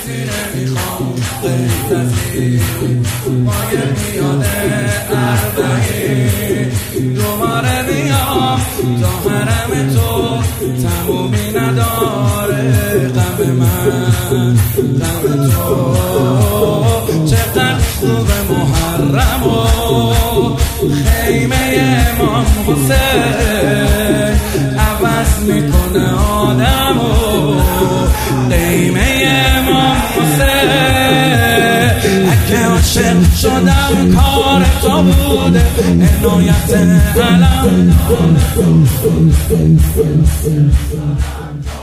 چیزی نمیخوام غیر از این مایه میاد اربعین دوباره بیام تا حرم تو تمومی نداره غم من غم تو چقدر خوب محرم و خیمه امام حسین عوض میکنه آدم و خیمه امام حسین اگه عاشق شدم کار تو بوده عنایت علم